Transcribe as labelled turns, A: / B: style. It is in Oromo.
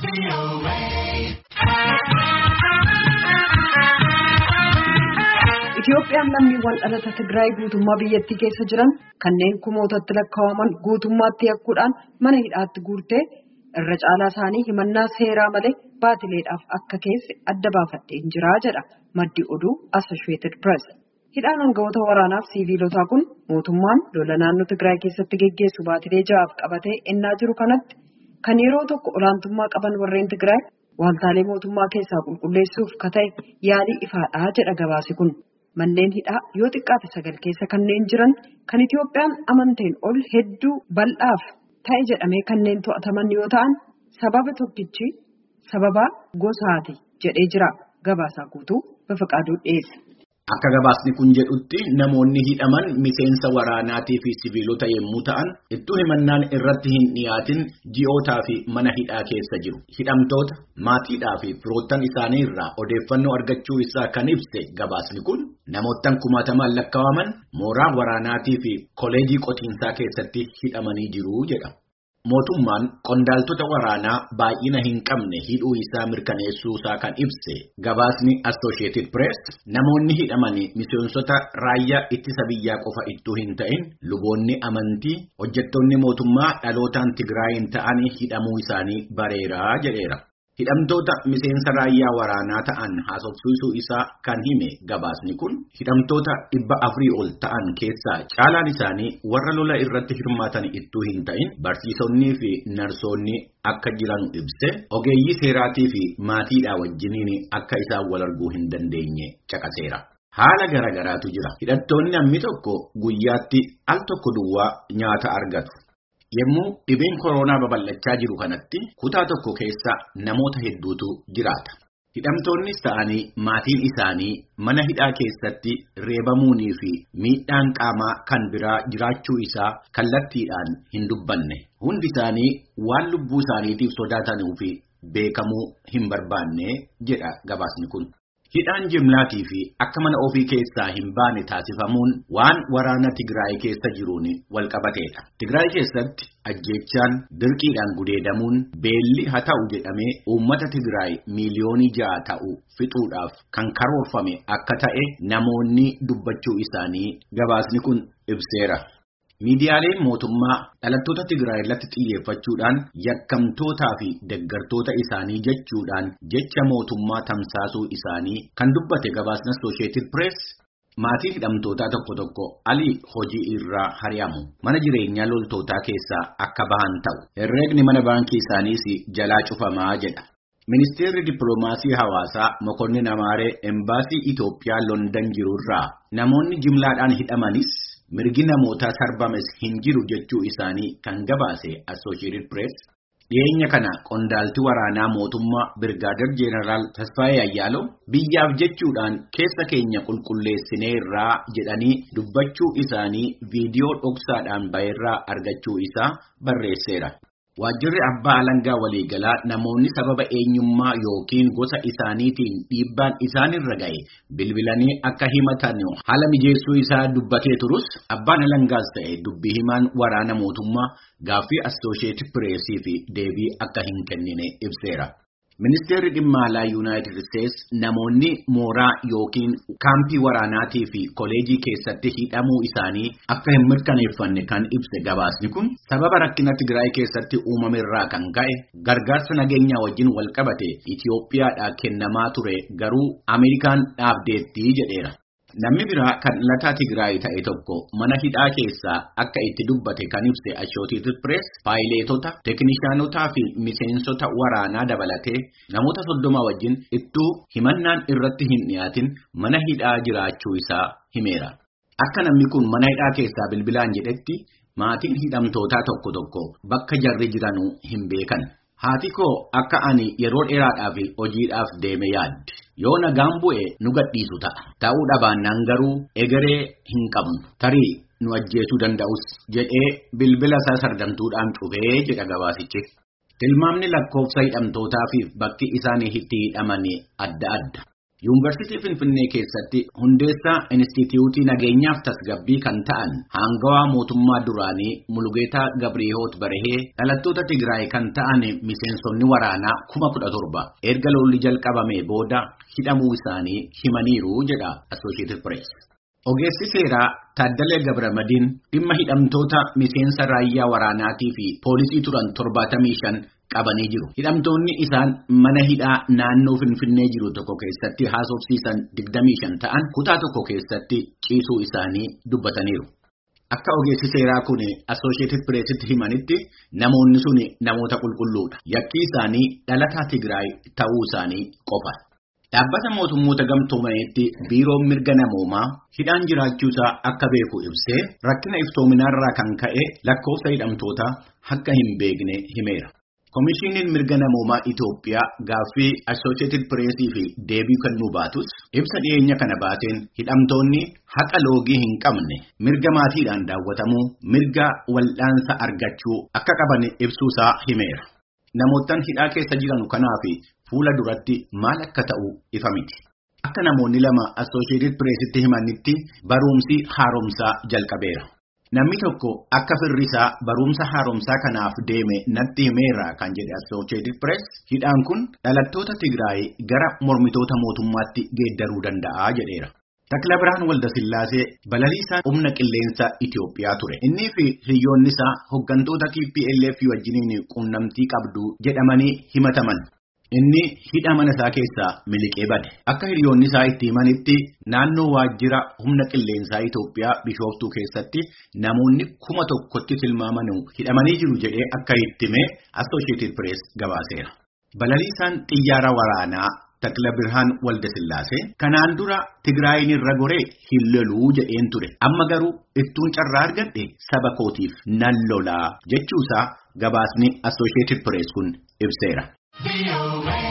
A: Itoophiyaan lammiiwwan dhalata Tigraay guutummaa biyyattii keessa jiran kanneen kumootatti lakkaa'aman guutummaatti yakkuudhaan mana hidhaatti guurtee irra caalaa isaanii himannaa seeraa malee baatileedhaaf akka keesse adda baafadheen jira jedha maddi oduu Associated Press. Hidhaan aangawoota waraanaaf siiviilotaa kun mootummaan lola naannoo Tigraay keessatti geggeessu baatilee ja'aaf qabatee ennaa jiru kanatti kan yeroo tokko olaantummaa qaban warreen Tigraay waaltaalee mootummaa keessaa qulqulleessuuf kata'e yaalii ifaadhaa jedha gabaasi kun. Manneen hidhaa yoo xiqqaate 9 keessa kanneen jiran kan Itoophiyaan amanteen ol hedduu bal'aaf ta'e jedhamee kanneen to'ataman yoo ta'an sababa tokkichi sababa gosaati jedhee jira. Gabaasaa guutuu Bafaqaaduu dhiyeessa.
B: Akka gabaasni kun jedhutti namoonni hidhaman miseensa waraanaatii fi siviilota yommuu ta'an ittuu himannaan irratti hin dhiyaatin ji'ootaa fi mana hidhaa keessa jiru. Hidhamtoota maatiidhaa fi firoottan isaanii irraa odeeffannoo argachuu isaa kan ibse gabaasni kun namoottan 10,000 lakkaa'aman mooraa waraanaatii fi koleejii qotiinsaa keessatti hidhamanii jiru jedha. Mootummaan qondaaltota waraanaa baay'ina hin qabne hidhuu isaa mirkaneessuu isaa kan ibse gabaasni Associated Press namoonni hidhamanii miseensota raayyaa ittisa biyyaa qofa ittuu hin ta'in luboonni amantii hojjettoonni mootummaa dhalootaan Tigraayin ta'anii hidhamuu isaanii bareeraa jedheera. Hidhamtoota miseensa raayyaa waraanaa ta'an haasofsiisuu isaa kan hime gabaasni kun hidhamtoota 400 ol ta'an keessaa caalaan isaanii warra lola irratti hirmaatan ittuu hin ta'in barsiisonnii fi narsoonni akka jiran ibse ogeeyyii seeraatii fi maatiidhaa wajjiniin akka isaan wal arguu hin dandeenye caqaseera. Haala garagaraatu jira. Hidhattoonni namni tokko guyyaatti al tokko duwwaa nyaata argatu. Yemmuu dhibeen koronaa babal'achaa jiru kanatti kutaa tokko keessa namoota hedduutu jiraata. Hidhamtoonnis ta'anii maatiin isaanii mana hidhaa keessatti reebamuunii fi miidhaan qaamaa kan biraa jiraachuu isaa kallattiidhaan hin dubbanne. Hundi isaanii waan lubbuu isaaniitiif sodaatanuu fi beekamuu hin barbaanne jedha gabaasni kun. Hidhaan jimlaatii fi akka mana ofii keessaa hin baane taasifamuun waan waraana Tigraay keessa jiruun walqabateedha. Tigraay keessatti ajjeechaan dirqiidhaan gudeedamuun beelli haa ta'u jedhamee uummata Tigraay miiliyoonii 6 ta'u fixuudhaaf kan karoorfame akka ta'e namoonni dubbachuu isaanii gabaasni kun ibseera. Miidiyaaleen mootummaa dhalattoota Tigraay irratti xiyyeeffachuudhaan yakkamtootaa fi deeggartoota isaanii jechuudhaan jecha mootummaa tamsaasuu isaanii kan dubbate gabaasni Associated Press maatiin hidhamtootaa tokko alii hojii irraa hari'amu mana jireenyaa loltootaa keessaa akka bahan ta'u herreegni mana baankii isaaniis jalaa cufamaa jedha. Ministeerri Dippiloomaasii Hawaasaa Mokonnin Amaaree Embaasii Itoophiyaa London jirurraa namoonni jimlaadhaan hidhamanis mirgi namootaa sarbames hin jiru jechuu isaanii kan gabaase Associated Press dhiyeenya kana qondaalti waraanaa mootummaa Birgaadir Jeneraal Tasfaayee Ayyaalo biyyaaf jechuudhaan keessa keenya qulqulleessineerraa jedhanii dubbachuu isaanii viidiyoo dhoksaadhaan baheerraa argachuu isaa barreesseera. Waajjirri abbaa alangaa waliigalaa namoonni sababa eenyummaa yookiin gosa isaaniitiin dhiibbaan isaanirra ga'e bilbilanii akka himatan haala mijeessuu isaa dubbatee turus abbaan alangaas ta'e dubbii himaan waraana mootummaa gaaffii Associated Pressii fi deebii akka hin kennine ibseera. Ministeerri dhimma alaa United States namoonni mooraa yookiin kaampii waraanaatii fi koleejii keessatti hidhamuu isaanii akka hin mirkaneeffanne kan ibse gabaasni kun sababa rakkina Tigraay keessatti uumamerraa kan ka'e gargaarsa nageenyaa wajjin walqabate Itoophiyaadhaa kennamaa ture garuu Ameerikaan dhaabdeetti jedheera. Namni biraa kan lataa Tigraay ta'e tokko mana hidhaa keessaa akka itti dubbate kan ibse Associated Press paayileetota, teeknishaanotaa fi miseensota waraanaa dabalatee namoota 30 wajjin ittuu himannaan irratti hin dhiyaatin mana hidhaa jiraachuu isaa himeera. Akka namni kun mana hidhaa keessaa bilbilaan jedhetti maatiin hidhamtootaa tokko bakka jarri jiranuu hin beekan. Haati koo akka ani yeroo dheeraadhaaf hojiidhaaf deeme yaaddi. Yoo nagaan bu'e nu gadhiisu ta'a. Ta'uu dhabaannaan garuu egeree hin qabnu. Tarii nu ajjeesuu danda'us jedhee bilbila isaa sardamtuudhaan cufee jedha gabaasichi. Tilmaamni lakkoofsa hidhamtootaa fi bakki isaan itti hidhaman adda adda. Yuunivarsiitii Finfinnee keessatti hundeessaa Inistituutii Nageenyaaf Tasgabbii kan ta'an hangawaa mootummaa duraanii Mulugeetaa Gabriihoot Barahee dhalattoota Tigraay kan ta'an miseensonni waraanaa 17,000 erga lolli jalqabamee booda hidhamuu isaanii himaniiru jedha Associated Press. Ogeessi seeraa Taaddalee Gabramadiin dhimma hidhamtoota miseensa raayyaa waraanaatii fi poolisii turan 75 qabanii jiru. Hidhamtoonni isaan mana hidhaa naannoo Finfinnee jiru tokko keessatti haasofsiisan 25 ta'an kutaa tokko keessatti ciisuu isaanii dubbataniiru. Akka ogeessi seeraa kun Associated Pressitti himanitti namoonni sun namoota qulqulluudha. Yakki isaanii dhalataa Tigraay ta'uu isaanii qofa. Dhaabbata mootummoota gamtoomaniitti biiroon mirga namoomaa hidhaan jiraachuusaa akka beeku ibsee rakkina iftoominaarraa kan ka'e lakkoofsa hidhamtootaa akka hin beekne himeera. Komishiiniin mirga namoomaa Itoophiyaa gaaffii Associated Pressii fi deebii kennuu baatus ibsa dhiyeenya kana baateen hidhamtoonni haqa loogii hin qabne mirga maatiidhaan daawwatamuu mirga wal'aansa argachuu akka qaban ibsuusaa himeera. Namoottan hidhaa keessa jiran kanaaf fuula duratti maal akka ta'u ifa miti. Akka namoonni lama Associated Pressitti himanitti barumsi haaromsaa jalqabeera. Namni tokko akka firrisaa barumsa haaromsaa kanaaf deeme natti himeera kan jedhe Associated Press hidhaan kun dhalattoota Tigraay gara mormitoota mootummaatti geeddaruu danda'a jedheera. Takla Birhaan Waldasillaasee balaliisaa humna qilleensa Itoophiyaa ture. Innii fi hiriyoonni isaa hooggantoota TPLF wajjiniin quunnamtii qabdu jedhamanii himataman. Inni hidha mana isaa keessaa miliqee bade. Akka hiriyoonni isaa itti himanitti naannoo waajjira humna qilleensaa Itoophiyaa Bishooftuu keessatti namoonni 1,000tti tilmaamanu hidhamanii jiru jedhee akka itti hime Associated Press gabaaseera. Balaliisaan xiyyaara waraanaa Takla Birhaan Waldasillaasee kanaan dura Tigraayin irra goree hin loluu jedheen ture. Amma garuu ittuun carraa argadhe saba kootiif nan lolaa jechuusaa gabaasni Associated Press kun ibseera.